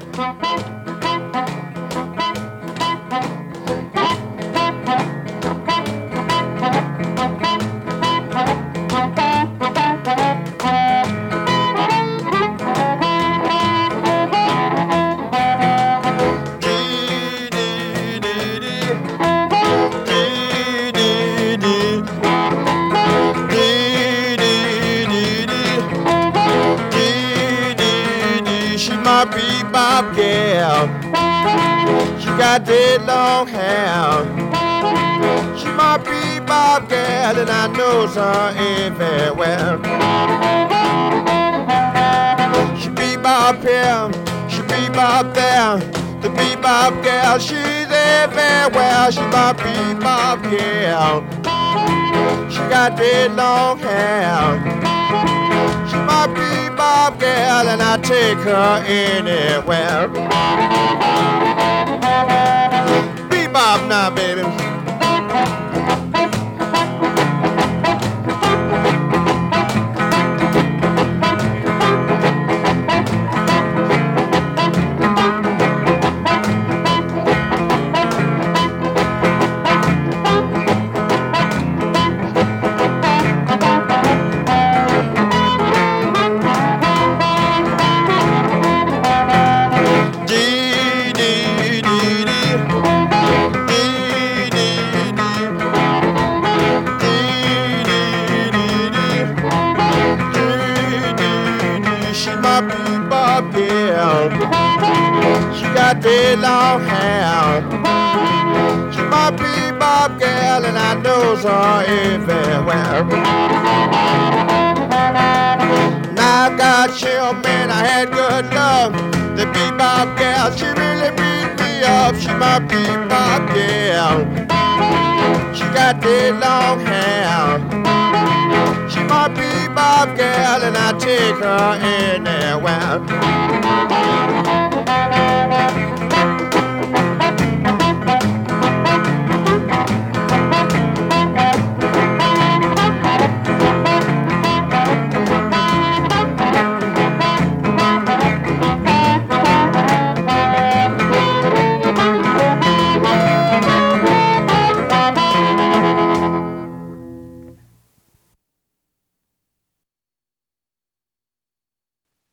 She my bebop gal. She got dead long hair. She my bebop gal, and I knows her ain't very well. She bebop here, she bebop there. The bebop gal, she's everywhere. She my bebop gal. She got dead long hair. She my bebop gal, and I take her anywhere. Bebop now, baby. Bebop gal. She got dead long hair. She my bebop gal, and I knows her everywhere. Now I got chill, man, I had good luck. The bebop gal, she really beat me up. She my bebop gal. She got dead long hair. She my bebop gal, and I take her anywhere.